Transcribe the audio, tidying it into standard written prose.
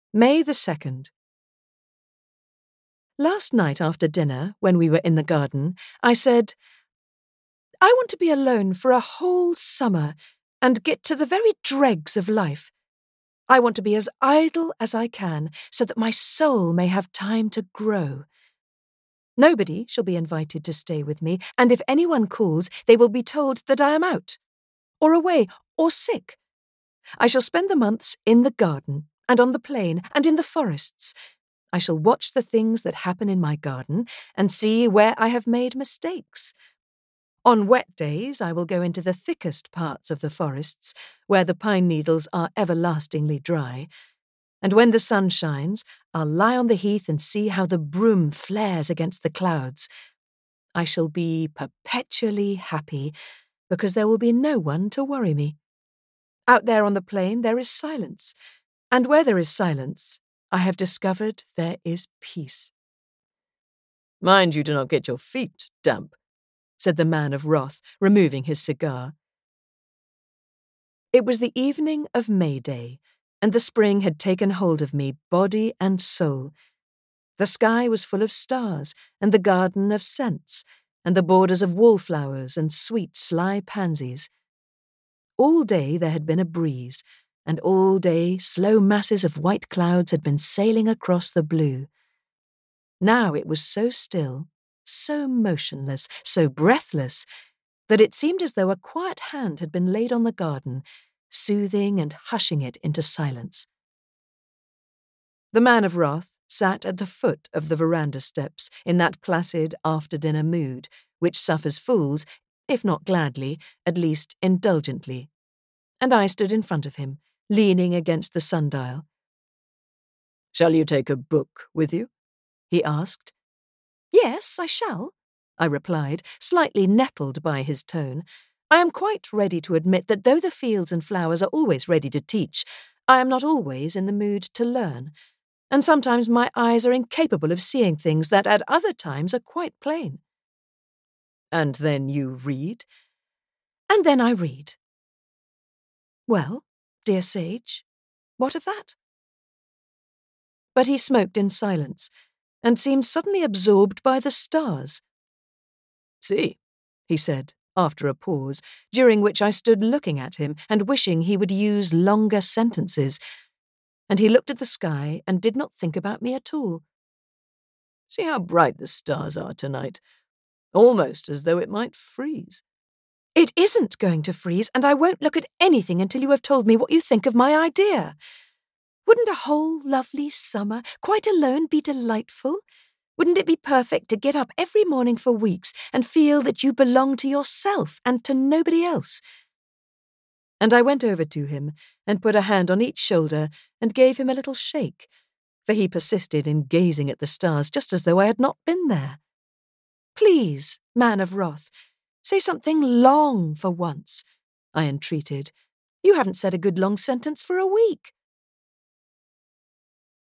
May the 2nd. Last night after dinner, when we were in the garden, I said, I want to be alone for a whole summer and get to the very dregs of life. I want to be as idle as I can so that my soul may have time to grow. Nobody shall be invited to stay with me, and if anyone calls, they will be told that I am out, or away, or sick. I shall spend the months in the garden, and on the plain, and in the forests. I shall watch the things that happen in my garden, and see where I have made mistakes. On wet days, I will go into the thickest parts of the forests, where the pine needles are everlastingly dry. And when the sun shines, I'll lie on the heath and see how the broom flares against the clouds. I shall be perpetually happy, because there will be no one to worry me. Out there on the plain there is silence, and where there is silence, I have discovered there is peace. Mind you do not get your feet damp, said the man of wrath, removing his cigar. It was the evening of May Day, and the spring had taken hold of me, body and soul. The sky was full of stars, and the garden of scents, and the borders of wallflowers and sweet sly pansies. All day there had been a breeze, and all day slow masses of white clouds had been sailing across the blue. Now it was so still, so motionless, so breathless, that it seemed as though a quiet hand had been laid on the garden, soothing and hushing it into silence. The man of wrath sat at the foot of the veranda steps in that placid after-dinner mood which suffers fools, if not gladly, at least indulgently, and I stood in front of him, leaning against the sundial. Shall you take a book with you? He asked. Yes, I shall, I replied, slightly nettled by his tone. I am quite ready to admit that though the fields and flowers are always ready to teach, I am not always in the mood to learn, and sometimes my eyes are incapable of seeing things that at other times are quite plain. And then you read? And then I read. Well, dear sage, what of that? But he smoked in silence, and seemed suddenly absorbed by the stars. See, he said, after a pause, during which I stood looking at him and wishing he would use longer sentences, and he looked at the sky and did not think about me at all. See how bright the stars are tonight, almost as though it might freeze. It isn't going to freeze, and I won't look at anything until you have told me what you think of my idea. Wouldn't a whole lovely summer, quite alone, be delightful? Wouldn't it be perfect to get up every morning for weeks and feel that you belong to yourself and to nobody else? And I went over to him and put a hand on each shoulder and gave him a little shake, for he persisted in gazing at the stars just as though I had not been there. Please, man of wrath, say something long for once, I entreated. You haven't said a good long sentence for a week.